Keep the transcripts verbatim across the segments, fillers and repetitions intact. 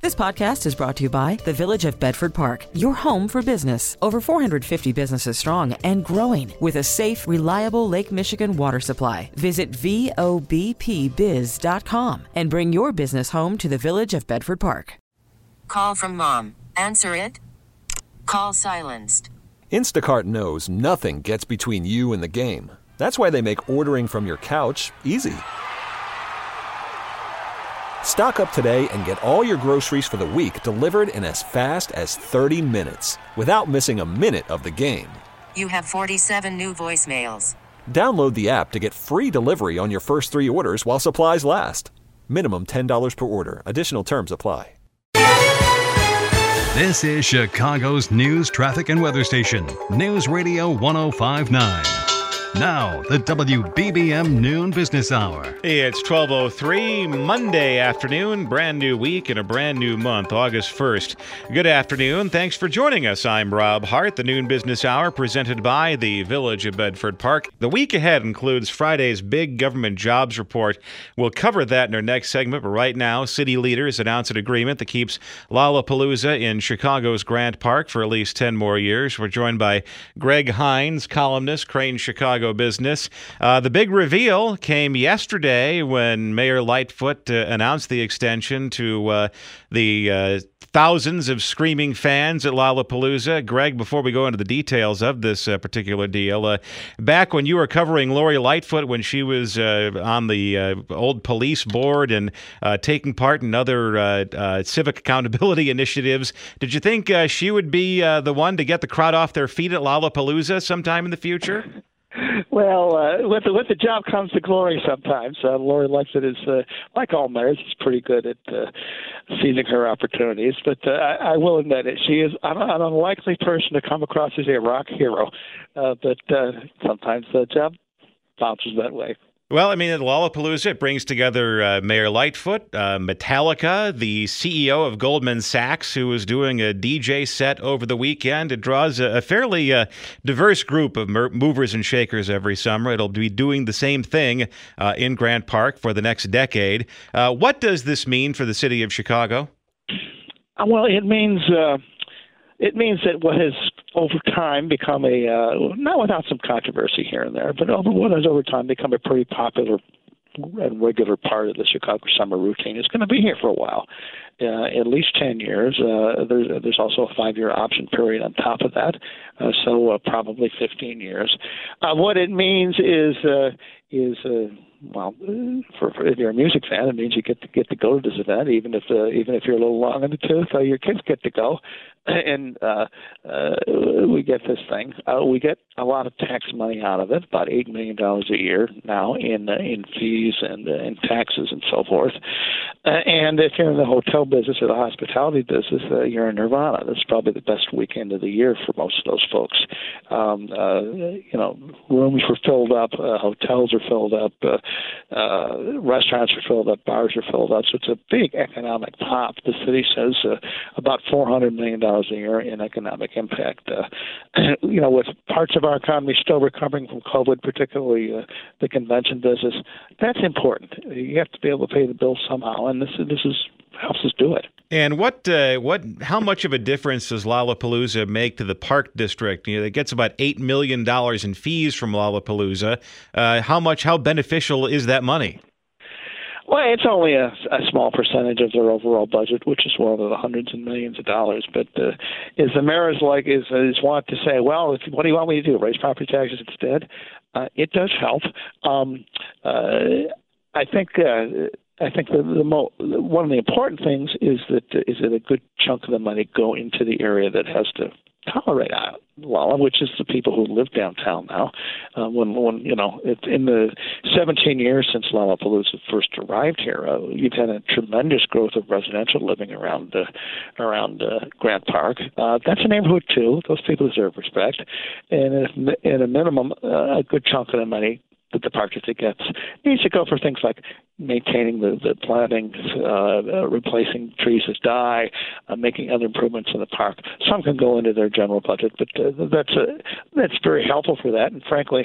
This podcast is brought to you by the Village of Bedford Park, your home for business. Over four hundred fifty businesses strong and growing with a safe, reliable Lake Michigan water supply. Visit V O B P biz dot com and bring your business home to the Village of Bedford Park. Call from mom. Answer it. Call silenced. Instacart knows nothing gets between you and the game. That's why they make ordering from your couch easy. Stock up today and get all your groceries for the week delivered in as fast as thirty minutes without missing a minute of the game. You have forty-seven new voicemails. Download the app to get free delivery on your first three orders while supplies last. Minimum ten dollars per order. Additional terms apply. This is Chicago's news, traffic, and weather station, News Radio one oh five point nine. Now, the W B B M Noon Business Hour. It's twelve oh three, Monday afternoon, brand new week and a brand new month, August first. Good afternoon. Thanks for joining us. I'm Rob Hart. The Noon Business Hour presented by the Village of Bedford Park. The week ahead includes Friday's big government jobs report. We'll cover that in our next segment, but right now, city leaders announce an agreement that keeps Lollapalooza in Chicago's Grant Park for at least ten more years. We're joined by Greg Hines, columnist, Crane Chicago Business. Uh, the big reveal came yesterday when Mayor Lightfoot uh, announced the extension to uh, the uh, thousands of screaming fans at Lollapalooza. Greg, before we go into the details of this uh, particular deal, uh, back when you were covering Lori Lightfoot when she was uh, on the uh, old police board and uh, taking part in other uh, uh, civic accountability initiatives, did you think uh, she would be uh, the one to get the crowd off their feet at Lollapalooza sometime in the future? Well, uh, with, the, with the job comes the glory sometimes. Uh, Lori Lightfoot is, uh, like all mayors, is pretty good at uh, seizing her opportunities. But uh, I, I will admit it, she is an, an unlikely person to come across as a rock hero. Uh, but uh, sometimes the job bounces that way. Well, I mean, at Lollapalooza, it brings together uh, Mayor Lightfoot, uh, Metallica, the C E O of Goldman Sachs, who is doing a D J set over the weekend. It draws a, a fairly uh, diverse group of mer- movers and shakers every summer. It'll be doing the same thing uh, in Grant Park for the next decade. Uh, what does this mean for the city of Chicago? Uh, well, it means uh, it means that what has over time become a, uh, not without some controversy here and there, but over what has over time become a pretty popular and regular part of the Chicago summer routine is going to be here for a while, uh, at least ten years. Uh, there's, there's also a five-year option period on top of that, uh, so uh, probably fifteen years. Uh, what it means is, uh, is uh, well, for, for if you're a music fan, it means you get to get to go to this event, even if uh, even if you're a little long in the tooth, uh, your kids get to go, and uh, uh, we get this thing. Uh, we get a lot of tax money out of it, about eight million dollars a year now in uh, in fees and uh, in taxes and so forth. Uh, and if you're in the hotel business or the hospitality business, uh, you're in nirvana. That's probably the best weekend of the year for most of those folks. Um, uh, you know, rooms were filled up, uh, hotels are filled up. Uh, Uh, restaurants are filled up, bars are filled up, so it's a big economic pop. The city says uh, about four hundred million dollars a year in economic impact. Uh, you know, with parts of our economy still recovering from COVID, particularly uh, the convention business, that's important. You have to be able to pay the bill somehow, and this this is helps us do it. And what, uh, what, how much of a difference does Lollapalooza make to the Park District? You know, it gets about eight million dollars in fees from Lollapalooza. Uh, how much, how beneficial is that money? Well, it's only a, a small percentage of their overall budget, which is one of the hundreds of millions of dollars. But uh, is the mayor is like is is want to say, well, if, what do you want me to do? Raise property taxes instead? Uh, it does help. Um, uh, I think. Uh, I think the, the mo- one of the important things is that is that a good chunk of the money go into the area that has to tolerate Lolla, which is the people who live downtown now. Uh, when, when you know, it, in the seventeen years since Lollapalooza first arrived here, uh, you've had a tremendous growth of residential living around uh, around uh, Grant Park. Uh, that's a neighborhood too. Those people deserve respect, and at, at a minimum, uh, a good chunk of the money that the park district gets needs to go for things like maintaining the, the planting, uh, uh, replacing trees that die, uh, making other improvements in the park. Some can go into their general budget, but uh, that's uh, that's very helpful for that. And frankly,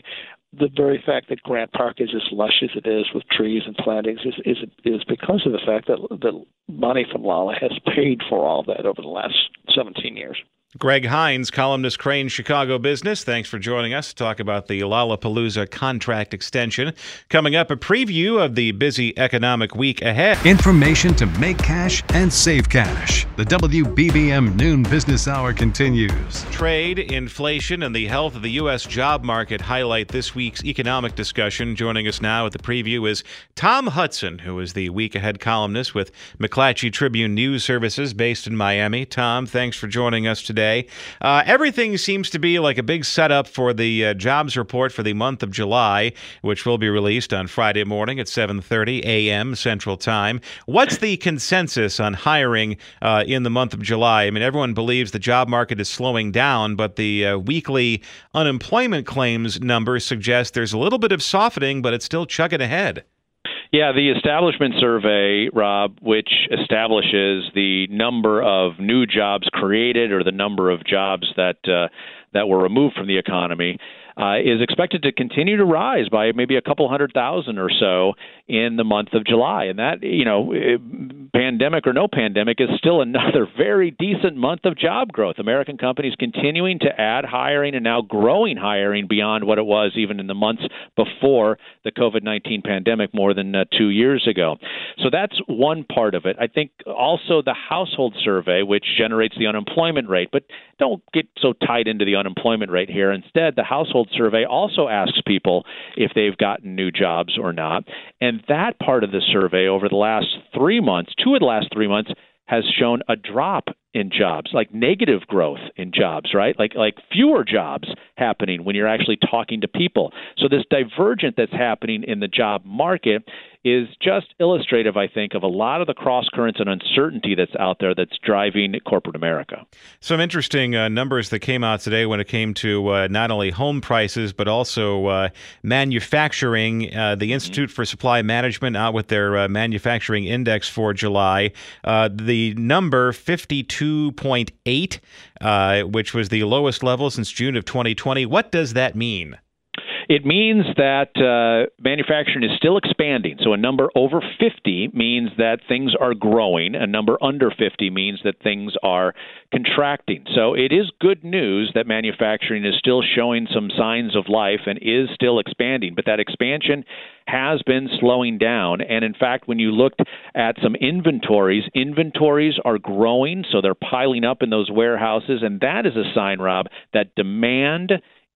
the very fact that Grant Park is as lush as it is with trees and plantings is is, is because of the fact that that money from Lala has paid for all that over the last seventeen years. Greg Hines, columnist, Crane Chicago Business. Thanks for joining us to talk about the Lollapalooza contract extension. Coming up, a preview of the busy economic week ahead. Information to make cash and save cash. The W B B M Noon Business Hour continues. Trade, inflation, and the health of the U S job market highlight this week's economic discussion. Joining us now at the preview is Tom Hudson, who is the week ahead columnist with McClatchy Tribune News Services based in Miami. Tom, thanks for joining us today. Uh, everything seems to be like a big setup for the uh, jobs report for the month of July, which will be released on Friday morning at seven thirty a.m. Central Time. What's the consensus on hiring uh, in the month of July? I mean, everyone believes the job market is slowing down, but the uh, weekly unemployment claims numbers suggest there's a little bit of softening, but it's still chugging ahead. Yeah, the establishment survey, Rob, which establishes the number of new jobs created or the number of jobs that uh, that were removed from the economy, uh, is expected to continue to rise by maybe a couple hundred thousand or so in the month of July. And that, you know, pandemic or no pandemic, is still another very decent month of job growth. American companies continuing to add hiring and now growing hiring beyond what it was even in the months before the COVID nineteen pandemic more than uh, two years ago. So that's one part of it. I think also the household survey, which generates the unemployment rate, but don't get so tied into the unemployment rate here. Instead, the household survey also asks people if they've gotten new jobs or not. And that part of the survey over the last three months, two of the last three months, has shown a drop in jobs, like negative growth in jobs, right? Like like fewer jobs happening when you're actually talking to people. So this divergence that's happening in the job market is just illustrative, I think, of a lot of the cross currents and uncertainty that's out there that's driving corporate America. Some interesting uh, numbers that came out today when it came to uh, not only home prices, but also uh, manufacturing. Uh, the mm-hmm. Institute for Supply Management out with their uh, manufacturing index for July. Uh, the number fifty-two point eight, uh, which was the lowest level since June of twenty twenty. What does that mean? It means that uh, manufacturing is still expanding. So a number over fifty means that things are growing. A number under fifty means that things are contracting. So it is good news that manufacturing is still showing some signs of life and is still expanding. But that expansion has been slowing down. And in fact, when you looked at some inventories, inventories are growing. So they're piling up in those warehouses. And that is a sign, Rob, that demand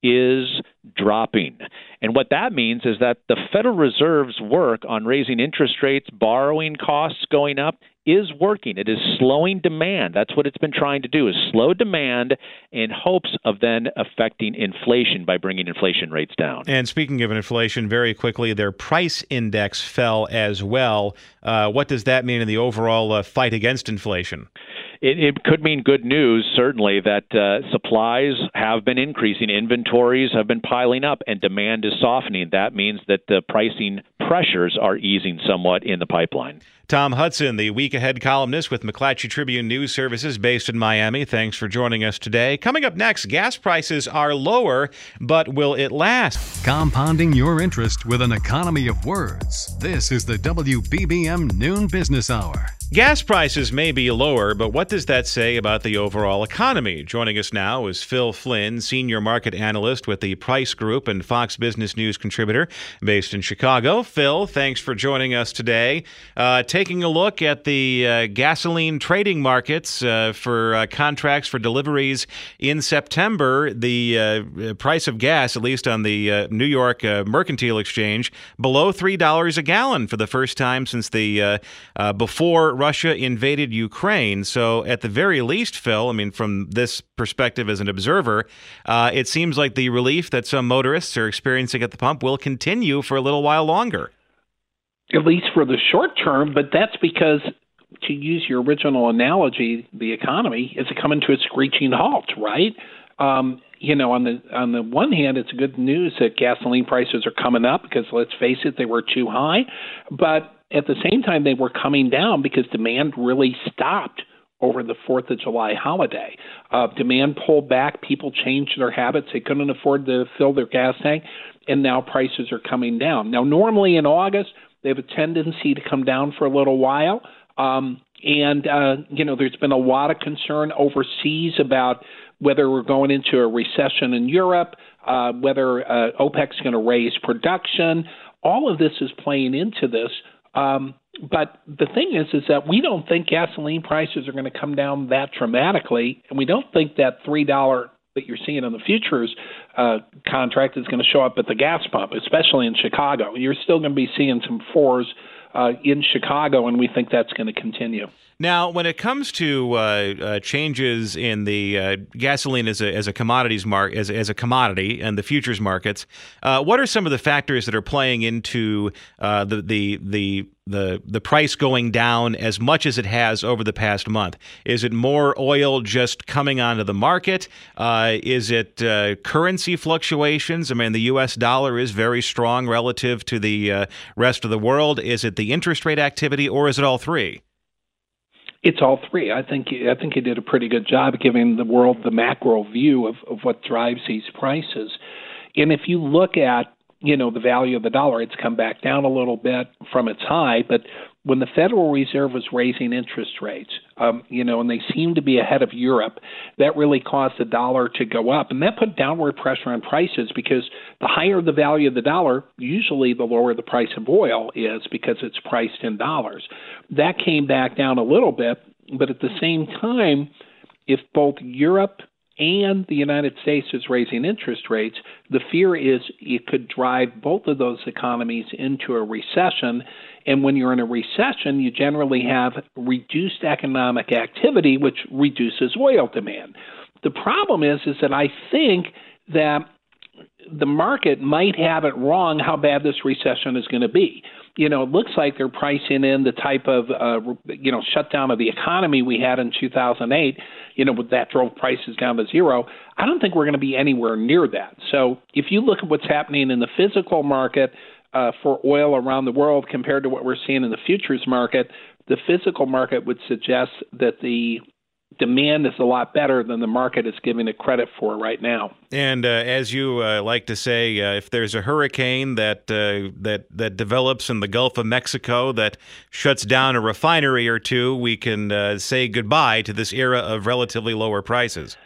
is dropping. And what that means is that the Federal Reserve's work on raising interest rates, borrowing costs going up, is working. It is slowing demand. That's what it's been trying to do, is slow demand in hopes of then affecting inflation by bringing inflation rates down. And speaking of inflation, very quickly, their price index fell as well. Uh, what does that mean in the overall uh, fight against inflation? It, it could mean good news, certainly, that uh, supplies have been increasing, inventories have been piling up, and demand is softening. That means that the pricing pressures are easing somewhat in the pipeline. Tom Hudson, the week ahead columnist with McClatchy Tribune News Services based in Miami. Thanks for joining us today. Coming up next, gas prices are lower, but will it last? Compounding your interest with an economy of words. This is the W B B M Noon Business Hour. Gas prices may be lower, but what does that say about the overall economy? Joining us now is Phil Flynn, senior market analyst with the Price Group and Fox Business News contributor based in Chicago. Phil, thanks for joining us today. Uh, taking a look at the uh, gasoline trading markets uh, for uh, contracts for deliveries in September, the uh, price of gas, at least on the uh, New York uh, Mercantile Exchange, below three dollars a gallon for the first time since the uh, uh, before Russia invaded Ukraine. So at the very least, Phil, I mean, from this perspective as an observer, uh, it seems like the relief that some motorists are experiencing at the pump will continue for a little while longer. At least for the short term, but that's because, to use your original analogy, the economy is coming to a screeching halt, right? Um, you know, on the on the one hand, it's good news that gasoline prices are coming up because, let's face it, they were too high. But at the same time, they were coming down because demand really stopped over the fourth of July holiday. Uh, demand pulled back. People changed their habits. They couldn't afford to fill their gas tank, and now prices are coming down. Now, normally in August, they have a tendency to come down for a little while. Um, and, uh, you know, there's been a lot of concern overseas about whether we're going into a recession in Europe, uh, whether uh, OPEC's going to raise production. All of this is playing into this. Um, but the thing is, is that we don't think gasoline prices are going to come down that dramatically, and we don't think that three dollars that you're seeing on the futures uh, contract is going to show up at the gas pump, especially in Chicago. You're still going to be seeing some fours uh, in Chicago, and we think that's going to continue. Now, when it comes to uh, uh, changes in the uh, gasoline as a as a commodities mark as as a commodity and the futures markets, uh, what are some of the factors that are playing into uh, the, the the the the price going down as much as it has over the past month? Is it more oil just coming onto the market? Uh, is it uh, currency fluctuations? I mean, the U S dollar is very strong relative to the uh, rest of the world. Is it the interest rate activity, or is it all three? It's all three. I think I think he did a pretty good job giving the world the macro view of, of what drives these prices. And if you look at, you know, the value of the dollar, it's come back down a little bit from its high. But when the Federal Reserve was raising interest rates, um, you know, and they seem to be ahead of Europe, that really caused the dollar to go up. And that put downward pressure on prices, because the higher the value of the dollar, usually the lower the price of oil is, because it's priced in dollars. That came back down a little bit, but at the same time, if both Europe and the United States is raising interest rates, the fear is it could drive both of those economies into a recession. And when you're in a recession, you generally have reduced economic activity, which reduces oil demand. The problem is, is that I think that the market might have it wrong how bad this recession is going to be. You know, it looks like they're pricing in the type of, uh, you know, shutdown of the economy we had in two thousand eight, you know, that drove prices down to zero. I don't think we're going to be anywhere near that. So if you look at what's happening in the physical market uh, for oil around the world compared to what we're seeing in the futures market, the physical market would suggest that the demand is a lot better than the market is giving it credit for right now. And uh, as you uh, like to say, uh, if there's a hurricane that uh, that that develops in the Gulf of Mexico that shuts down a refinery or two, we can uh, say goodbye to this era of relatively lower prices.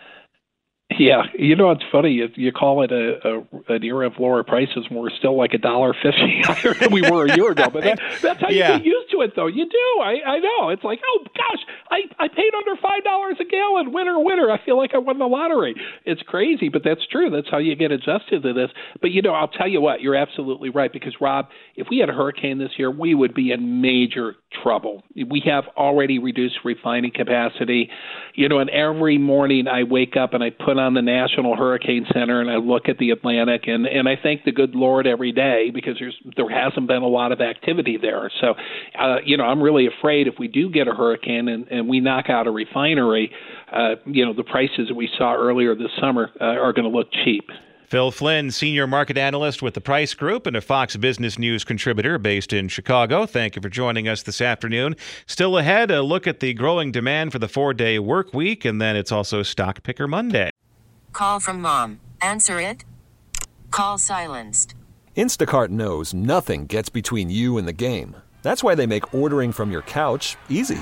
Yeah, you know, it's funny. You, you call it a, a an era of lower prices when we're still like a dollar fifty higher than we were a year ago. But that, that's how yeah. you get used to it, though. You do. I, I know. It's like, oh gosh, I, I paid under five dollars a gallon. Winner, winner. I feel like I won the lottery. It's crazy, but that's true. That's how you get adjusted to this. But you know, I'll tell you what. You're absolutely right, because Rob, if we had a hurricane this year, we would be in major trouble. We have already reduced refining capacity. You know, and every morning I wake up and I put on the National Hurricane Center and I look at the Atlantic, and, and I thank the good Lord every day, because there's there hasn't been a lot of activity there. So, uh, you know, I'm really afraid if we do get a hurricane and, and we knock out a refinery, uh, you know, the prices that we saw earlier this summer uh, are going to look cheap. Phil Flynn, Senior Market Analyst with the Price Group and a Fox Business News contributor based in Chicago. Thank you for joining us this afternoon. Still ahead, a look at the growing demand for the four-day work week, and then it's also Stock Picker Monday. Call from mom. Answer it. Call silenced. Instacart knows nothing gets between you and the game. That's why they make ordering from your couch easy.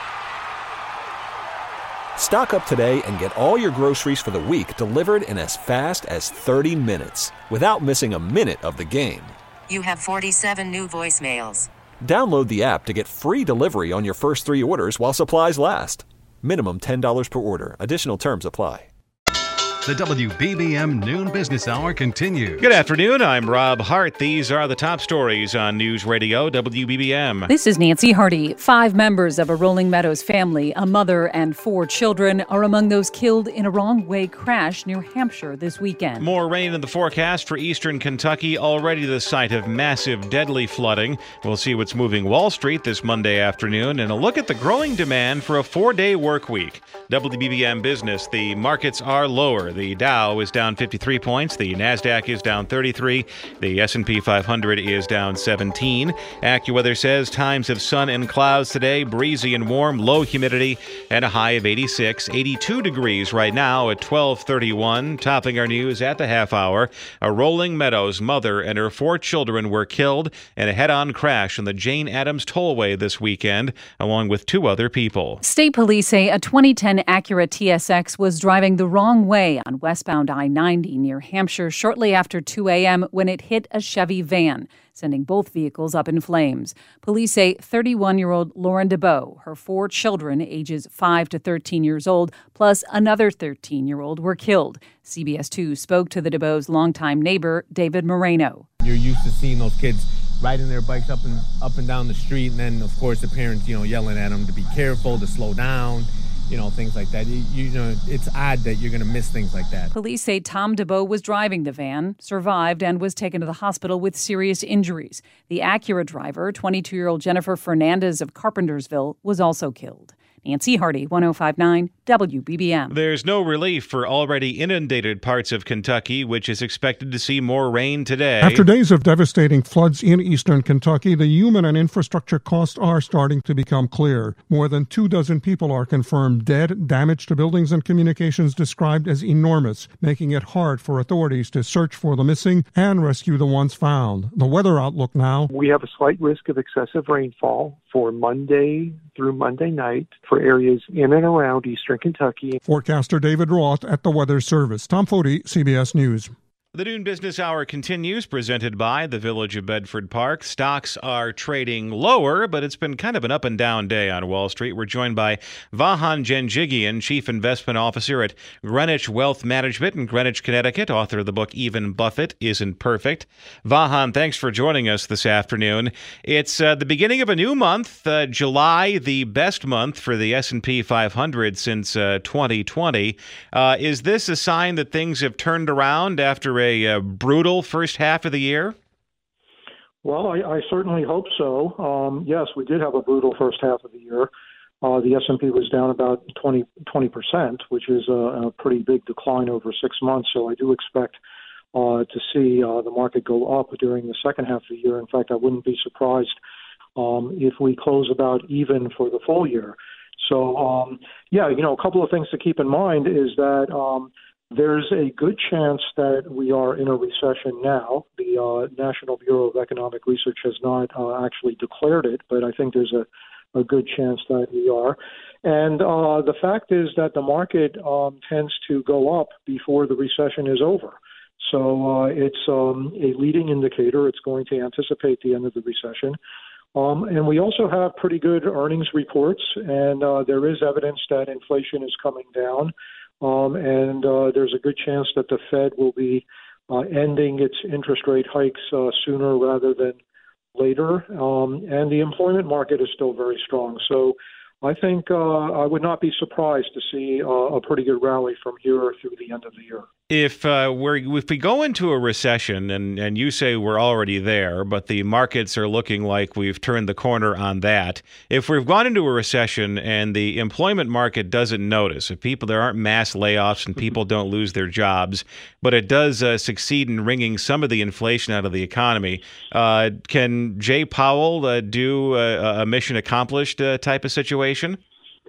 Stock up today and get all your groceries for the week delivered in as fast as thirty minutes without missing a minute of the game. You have forty-seven new voicemails. Download the app to get free delivery on your first three orders while supplies last. Minimum ten dollars per order. Additional terms apply. The W B B M Noon Business Hour continues. Good afternoon. I'm Rob Hart. These are the top stories on News Radio W B B M. This is Nancy Hardy. Five members of a Rolling Meadows family, a mother and four children, are among those killed in a wrong-way crash near Hampshire this weekend. More rain in the forecast for eastern Kentucky, already the site of massive, deadly flooding. We'll see what's moving Wall Street this Monday afternoon, and a look at the growing demand for a four-day work week. W B B M Business, the markets are lower The Dow is down fifty-three points. The NASDAQ is down thirty-three. The S and P five hundred is down seventeen. AccuWeather says times of sun and clouds today, breezy and warm, low humidity, and a high of eighty-six. eighty-two degrees right now at twelve thirty-one. Topping our news at the half hour, a Rolling Meadows mother and her four children were killed in a head-on crash on the Jane Addams Tollway this weekend, along with two other people. State police say a twenty ten Acura T S X was driving the wrong way on westbound I ninety near Hampshire shortly after two a.m. when it hit a Chevy van, sending both vehicles up in flames. Police say thirty-one-year-old Lauren DeBow, her four children, ages five to thirteen years old, plus another thirteen-year-old, were killed. C B S two spoke to the DeBows' longtime neighbor, David Moreno. You're used to seeing those kids riding their bikes up and up and down the street, and then, of course, the parents, you know, yelling at them to be careful, to slow down, you know, things like that. You, you know, it's odd that you're going to miss things like that. Police say Tom DeBow was driving the van, survived, and was taken to the hospital with serious injuries. The Acura driver, twenty-two-year-old Jennifer Fernandez of Carpentersville, was also killed. Nancy Hardy, one oh five point nine W B B M. There's no relief for already inundated parts of Kentucky, which is expected to see more rain today. After days of devastating floods in eastern Kentucky, the human and infrastructure costs are starting to become clear. More than two dozen people are confirmed dead, damage to buildings and communications described as enormous, making it hard for authorities to search for the missing and rescue the ones found. The weather outlook now. We have a slight risk of excessive rainfall for Monday through Monday night for areas in and around eastern Kentucky. Forecaster David Roth at the Weather Service. Tom Foti, C B S News. The Noon Business Hour continues, presented by the Village of Bedford Park. Stocks are trading lower, but it's been kind of an up-and-down day on Wall Street. We're joined by Vahan Janjigian, Chief Investment Officer at Greenwich Wealth Management in Greenwich, Connecticut, author of the book Even Buffett Isn't Perfect. Vahan, thanks for joining us this afternoon. It's uh, the beginning of a new month, uh, July, the best month for the S and P five hundred since uh, twenty twenty. Uh, is this a sign that things have turned around after a a brutal first half of the year? Well, I, I certainly hope so. Um, yes, we did have a brutal first half of the year. Uh, the S and P was down about twenty percent, which is a, a pretty big decline over six months. So I do expect uh, to see uh, the market go up during the second half of the year. In fact, I wouldn't be surprised um, if we close about even for the full year. So, um, yeah, you know, a couple of things to keep in mind is that um, there's a good chance that we are in a recession now. The uh, National Bureau of Economic Research has not uh, actually declared it, but I think there's a, a good chance that we are. And uh, the fact is that the market um, tends to go up before the recession is over. So uh, it's um, a leading indicator. It's going to anticipate the end of the recession. Um, and we also have pretty good earnings reports, and uh, there is evidence that inflation is coming down. Um, and uh, there's a good chance that the Fed will be uh, ending its interest rate hikes uh, sooner rather than later. Um, and the employment market is still very strong. So I think uh, I would not be surprised to see uh, a pretty good rally from here through the end of the year. If uh, we're if we go into a recession, and, and you say we're already there, but the markets are looking like we've turned the corner on that. If we've gone into a recession and the employment market doesn't notice, if people there aren't mass layoffs and people don't lose their jobs, but it does uh, succeed in wringing some of the inflation out of the economy, uh, can Jay Powell uh, do a, a mission accomplished uh, type of situation?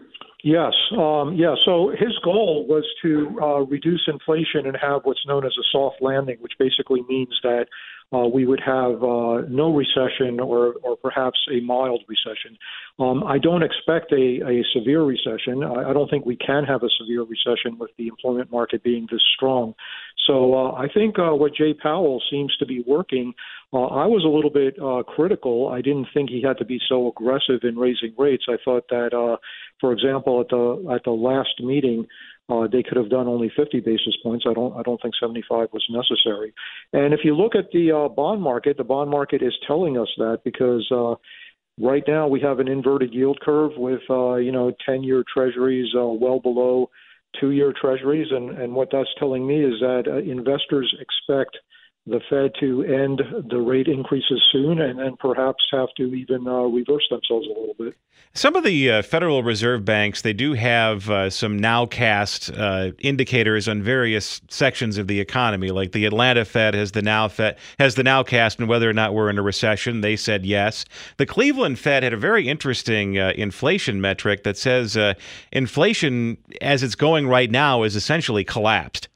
Yes. Um, yeah. So his goal was to uh, reduce inflation and have what's known as a soft landing, which basically means that uh, we would have uh, no recession or, or perhaps a mild recession. Um, I don't expect a, a severe recession. I, I don't think we can have a severe recession with the employment market being this strong. So uh, I think uh, what Jay Powell seems to be working, uh, I was a little bit uh, critical. I didn't think he had to be so aggressive in raising rates. I thought that, uh, for example, at the at the last meeting, uh, they could have done only fifty basis points. I don't I don't think seventy-five was necessary. And if you look at the uh, bond market, the bond market is telling us that because uh, right now we have an inverted yield curve with uh, you know ten-year Treasuries uh, well below two-year Treasuries, and, and what that's telling me is that uh, investors expect the Fed to end the rate increases soon and then perhaps have to even uh, reverse themselves a little bit. Some of the uh, Federal Reserve banks, they do have uh, some nowcast uh, indicators on various sections of the economy. Like the Atlanta Fed has the now Fed has the nowcast on whether or not we're in a recession. They said yes. The Cleveland Fed had a very interesting uh, inflation metric that says uh, inflation, as it's going right now, is essentially collapsed.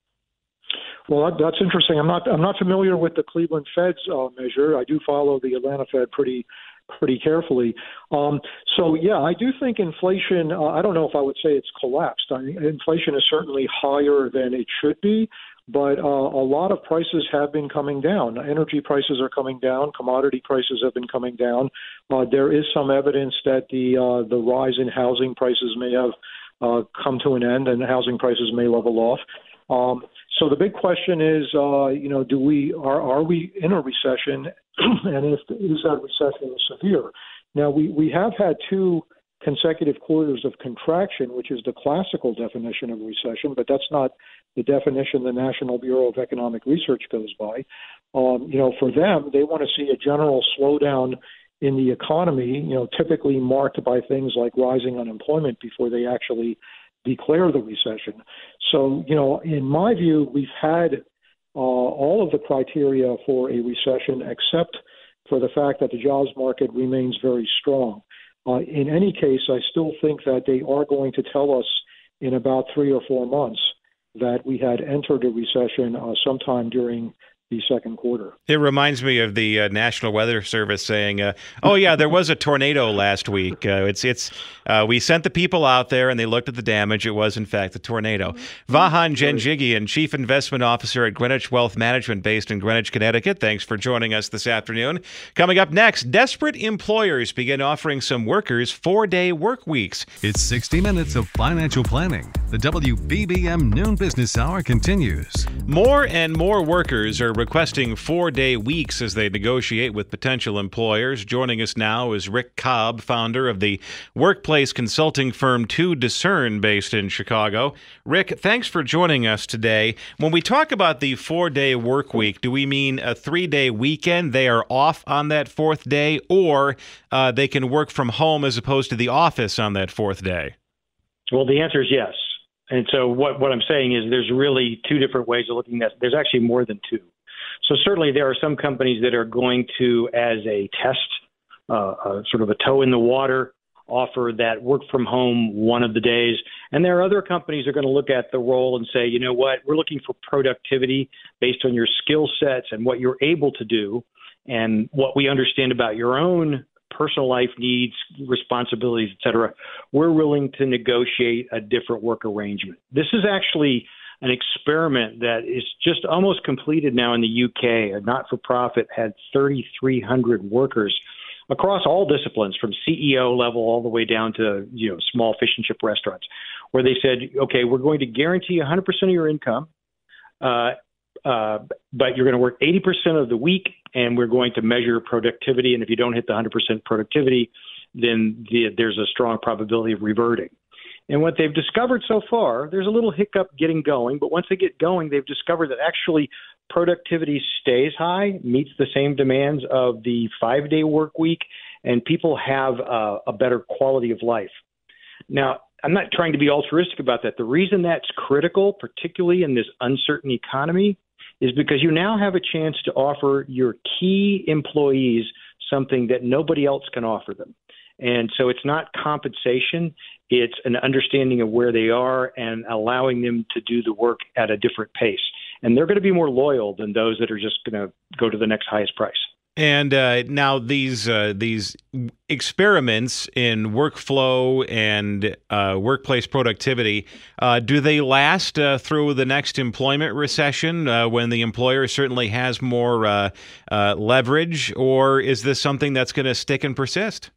Well, that's interesting. I'm not I'm not familiar with the Cleveland Fed's uh, measure. I do follow the Atlanta Fed pretty pretty carefully. Um, so, yeah, I do think inflation, uh, I don't know if I would say it's collapsed. I mean, inflation is certainly higher than it should be, but uh, a lot of prices have been coming down. Energy prices are coming down. Commodity prices have been coming down. Uh, there is some evidence that the uh, the rise in housing prices may have uh, come to an end and housing prices may level off. Um, so the big question is, uh, you know, do we are are we in a recession, and if is that recession severe? Now we, we have had two consecutive quarters of contraction, which is the classical definition of recession, but that's not the definition the National Bureau of Economic Research goes by. Um, you know, for them, they want to see a general slowdown in the economy, you know, typically marked by things like rising unemployment before they actually declare the recession. So, you know, in my view, we've had uh, all of the criteria for a recession except for the fact that the jobs market remains very strong. Uh, in any case, I still think that they are going to tell us in about three or four months that we had entered a recession uh, sometime during the second quarter. It reminds me of the uh, National Weather Service saying, uh, "Oh yeah, there was a tornado last week. Uh, it's it's uh, we sent the people out there and they looked at the damage. It was in fact a tornado." Vahan Janjigian, Chief Investment Officer at Greenwich Wealth Management, based in Greenwich, Connecticut. Thanks for joining us this afternoon. Coming up next, desperate employers begin offering some workers four-day work weeks. It's sixty minutes of financial planning. The W B B M Noon Business Hour continues. More and more workers are requesting four-day weeks as they negotiate with potential employers. Joining us now is Rick Cobb, founder of the workplace consulting firm To Discern, based in Chicago. Rick, thanks for joining us today. When we talk about the four-day work week, do we mean a three-day weekend? They are off on that fourth day, or uh, they can work from home as opposed to the office on that fourth day? Well, the answer is yes. And so what, what I'm saying is there's really two different ways of looking at it. There's actually more than two. So certainly there are some companies that are going to, as a test, uh, uh, sort of a toe in the water, offer that work from home one of the days. And there are other companies that are going to look at the role and say, you know what, we're looking for productivity based on your skill sets and what you're able to do and what we understand about your own personal life needs, responsibilities, et cetera. We're willing to negotiate a different work arrangement. This is actually an experiment that is just almost completed now in the U K. A not-for-profit had thirty-three hundred workers across all disciplines, from C E O level all the way down to, you know, small fish and chip restaurants, where they said, okay, we're going to guarantee one hundred percent of your income, uh, uh, but you're going to work eighty percent of the week, and we're going to measure productivity. And if you don't hit the one hundred percent productivity, then the, there's a strong probability of reverting. And what they've discovered so far, there's a little hiccup getting going, but once they get going, they've discovered that actually productivity stays high, meets the same demands of the five-day work week, and people have a, a better quality of life. Now, I'm not trying to be altruistic about that. The reason that's critical, particularly in this uncertain economy, is because you now have a chance to offer your key employees something that nobody else can offer them. And so it's not compensation, it's an understanding of where they are and allowing them to do the work at a different pace. And they're going to be more loyal than those that are just going to go to the next highest price. And uh, now these uh, these experiments in workflow and uh, workplace productivity, uh, do they last uh, through the next employment recession uh, when the employer certainly has more uh, uh, leverage, or is this something that's going to stick and persist?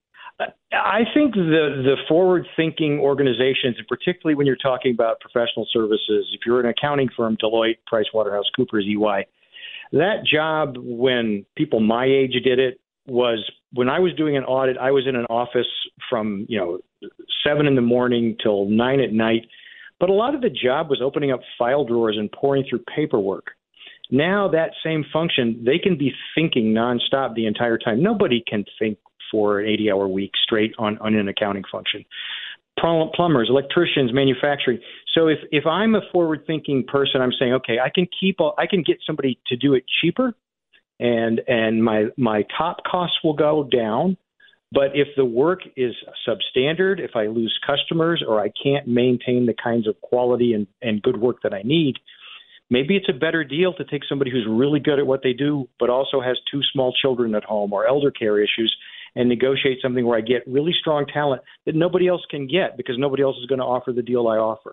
I think the, the forward-thinking organizations, and particularly when you're talking about professional services, if you're an accounting firm, Deloitte, PricewaterhouseCoopers, E Y, that job when people my age did it was when I was doing an audit, I was in an office from, you know, seven in the morning till nine at night. But a lot of the job was opening up file drawers and pouring through paperwork. Now that same function, they can be thinking nonstop the entire time. Nobody can think for an eighty-hour week straight on, on an accounting function. Plumbers, electricians, manufacturing. So if, if I'm a forward-thinking person, I'm saying, okay, I can keep, I can get somebody to do it cheaper, and and my my top costs will go down. But if the work is substandard, if I lose customers or I can't maintain the kinds of quality and, and good work that I need, maybe it's a better deal to take somebody who's really good at what they do, but also has two small children at home or elder care issues, and negotiate something where I get really strong talent that nobody else can get because nobody else is going to offer the deal I offer.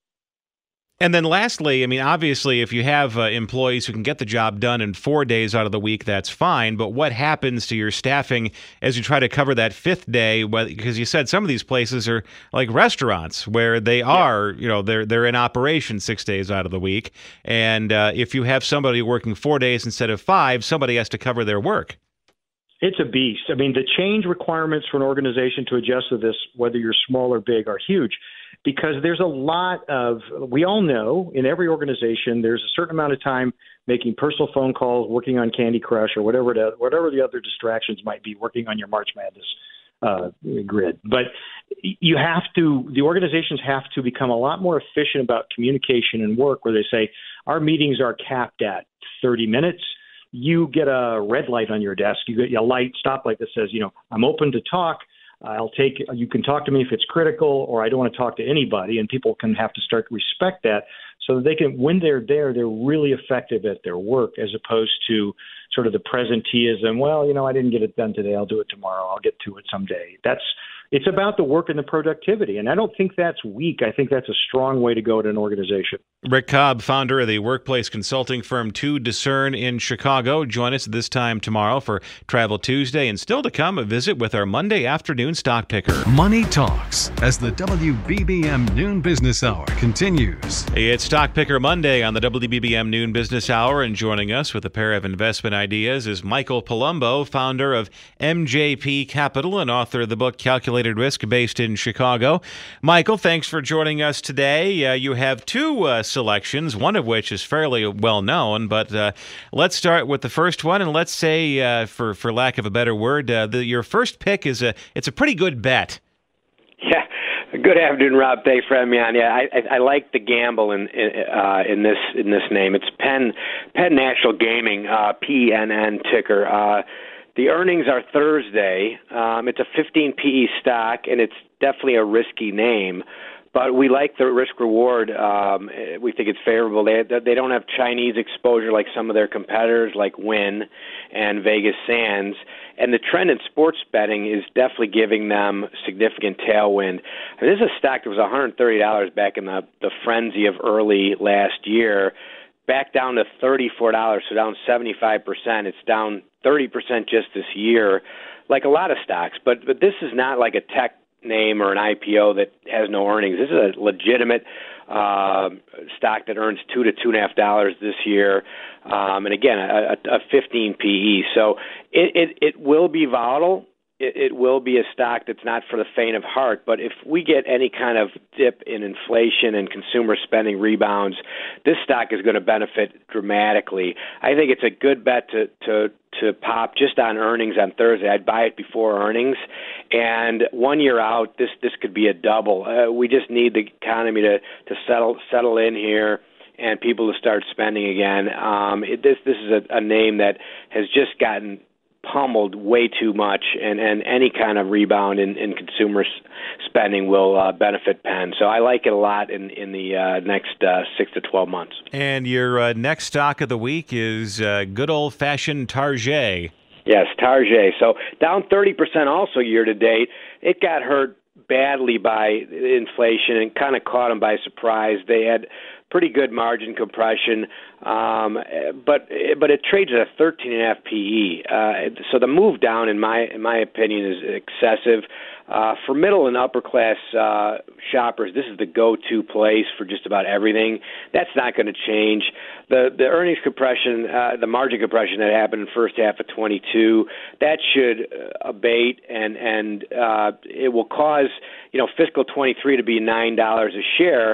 And then lastly, I mean, obviously, if you have uh, employees who can get the job done in four days out of the week, that's fine. But what happens to your staffing as you try to cover that fifth day? Because you said some of these places are like restaurants where they are, yeah. you know, they're they're in operation six days out of the week. And uh, if you have somebody working four days instead of five, somebody has to cover their work. It's a beast. I mean, the change requirements for an organization to adjust to this, whether you're small or big, are huge. Because there's a lot of, we all know in every organization, there's a certain amount of time making personal phone calls, working on Candy Crush or whatever the, whatever the other distractions might be, working on your March Madness uh, grid. But you have to, the organizations have to become a lot more efficient about communication and work, where they say, our meetings are capped at thirty minutes. You get a red light on your desk. You get a light, stop light that says, you know, I'm open to talk. I'll take, you can talk to me if it's critical, or I don't want to talk to anybody, and people can have to start to respect that so that they can, when they're there, they're really effective at their work, as opposed to sort of the presenteeism. Well, you know, I didn't get it done today. I'll do it tomorrow. I'll get to it someday. That's, it's about the work and the productivity. And I don't think that's weak. I think that's a strong way to go to an organization. Rick Cobb, founder of the workplace consulting firm To Discern in Chicago. Join us this time tomorrow for Travel Tuesday, and still to come, a visit with our Monday afternoon stock picker. Money Talks as the W B B M Noon Business Hour continues. It's Stock Picker Monday on the W B B M Noon Business Hour, and joining us with a pair of investment ideas is Michael Palumbo, founder of M J P Capital and author of the book Calculated Risk, based in Chicago. Michael, thanks for joining us today. Uh, you have two uh, selections, one of which is fairly well known, but uh, let's start with the first one, and let's say, uh, for for lack of a better word, uh, the, your first pick is a it's a pretty good bet. Yeah. Good afternoon, Rob. Thanks for having me on. Yeah, I, I, I like the gamble in in, uh, in this in this name. It's Penn Penn National Gaming, uh, P N N ticker. Uh, The earnings are Thursday. Um, it's a fifteen P E stock, and it's definitely a risky name. But we like the risk-reward. Um, we think it's favorable. They they don't have Chinese exposure like some of their competitors, like Wynn and Vegas Sands. And the trend in sports betting is definitely giving them significant tailwind. I mean, this is a stock that was one hundred thirty dollars back in the, the frenzy of early last year, back down to thirty-four dollars, so down seventy-five percent. It's down thirty percent just this year, like a lot of stocks. But but this is not like a tech name or an I P O that has no earnings. This is a legitimate uh, stock that earns two to two and a half dollars this year, um, and again a, a fifteen P E. So it it, it will be volatile. It, it will be a stock that's not for the faint of heart. But if we get any kind of dip in inflation and consumer spending rebounds, this stock is going to benefit dramatically. I think it's a good bet to to to pop just on earnings on Thursday. I'd buy it before earnings, and one year out, this this could be a double. Uh, we just need the economy to to settle settle in here and people to start spending again. Um, it, this this is a, a name that has just gotten pummeled way too much, and, and any kind of rebound in, in consumer spending will uh, benefit Penn. So I like it a lot in, in the uh, next uh, six to twelve months. And your uh, next stock of the week is uh, good old-fashioned Target. Yes, Target. So down thirty percent also year to date. It got hurt badly by inflation and kind of caught them by surprise. They had pretty good margin compression, um, but but it trades at a thirteen and a half P E. Uh, so the move down, in my in my opinion, is excessive. Uh, for middle and upper class uh, shoppers, this is the go-to place for just about everything. That's not going to change. The the earnings compression, uh, the margin compression that happened in the first half of twenty-two, that should uh, abate, and and uh, it will cause you know fiscal twenty-three to be nine dollars a share.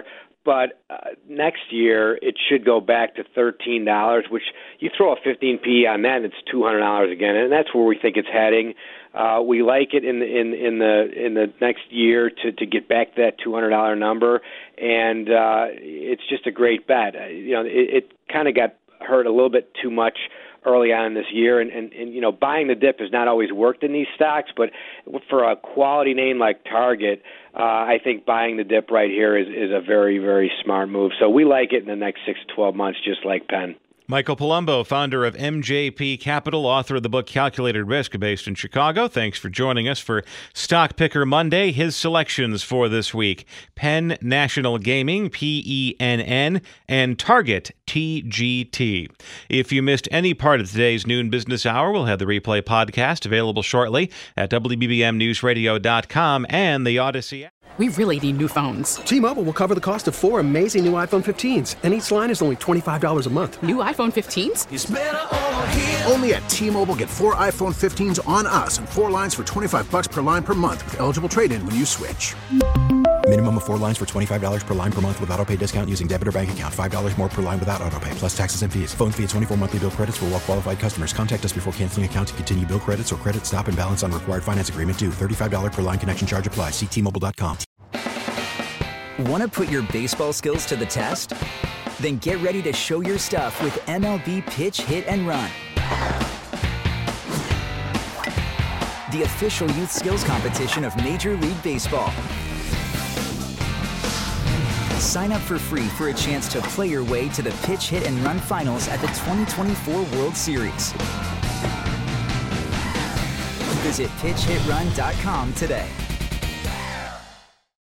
But uh, next year, it should go back to thirteen dollars, which you throw a fifteen P on that, and it's two hundred dollars again. And that's where we think it's heading. Uh, we like it in the in, in the in the next year to, to get back to that two hundred dollars number, and uh, it's just a great bet. Uh, you know, it, it kind of got hurt a little bit too much early on this year, and, and, and you know, buying the dip has not always worked in these stocks, but for a quality name like Target, uh, I think buying the dip right here is, is a very, very smart move. So we like it in the next six to twelve months, just like Penn. Michael Palumbo, founder of M J P Capital, author of the book Calculated Risk, based in Chicago. Thanks for joining us for Stock Picker Monday. His selections for this week: Penn National Gaming, P E N N, and Target, T G T. If you missed any part of today's Noon Business Hour, we'll have the replay podcast available shortly at W B B M news radio dot com and the Odyssey app. We really need new phones. T-Mobile will cover the cost of four amazing new iPhone fifteens, and each line is only twenty-five dollars a month. New iPhone fifteens? It's better over here. Only at T-Mobile, get four iPhone fifteens on us and four lines for twenty-five dollars per line per month with eligible trade-in when you switch. Minimum of four lines for twenty-five dollars per line per month with autopay discount using debit or bank account. five dollars more per line without autopay, plus taxes and fees. Phone fee at twenty-four monthly bill credits for well-qualified customers. Contact us before canceling account to continue bill credits or credit stop and balance on required finance agreement due. thirty-five dollars per line connection charge applies. See T Mobile dot com. Want to put your baseball skills to the test? Then get ready to show your stuff with M L B Pitch, Hit, and Run. The official youth skills competition of Major League Baseball. Sign up for free for a chance to play your way to the Pitch, Hit, and Run finals at the twenty twenty-four World Series. Visit pitch hit run dot com today.